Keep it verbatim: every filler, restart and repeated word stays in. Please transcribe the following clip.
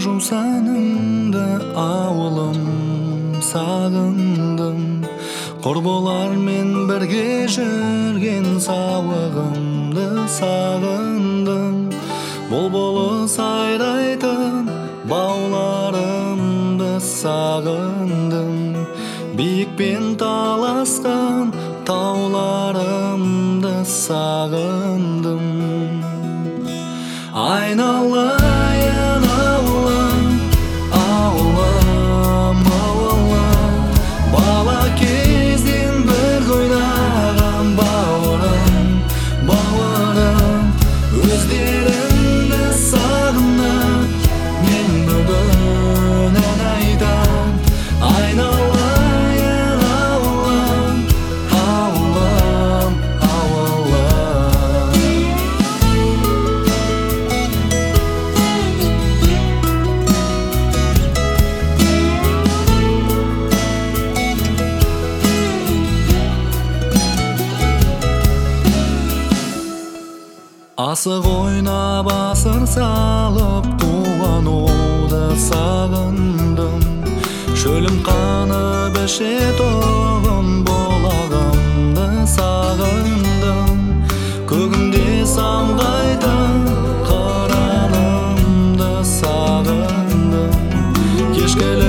жусаныңды ауылым сағындым, құрбылармен бірге жүрген сауығымды сағындым. Бұлбұлы сайрайтын бауларымды сағындым, биікпен таласқан тауларымды сағындым. Айналайын ауылым, ауылым, ауылым, бала кезден бір ойнаған бауырым, бауырым. Өздеріңді сағынып мен бүгін ән айтам. Айналайын ауылым, ауылым, ауылым. Асық ойнап асыр салып қуануды сағындым, шөлім қанып ішетұғын болағымды сағындым. Көгімде самғайтын қыранымды сағындым, кешкілік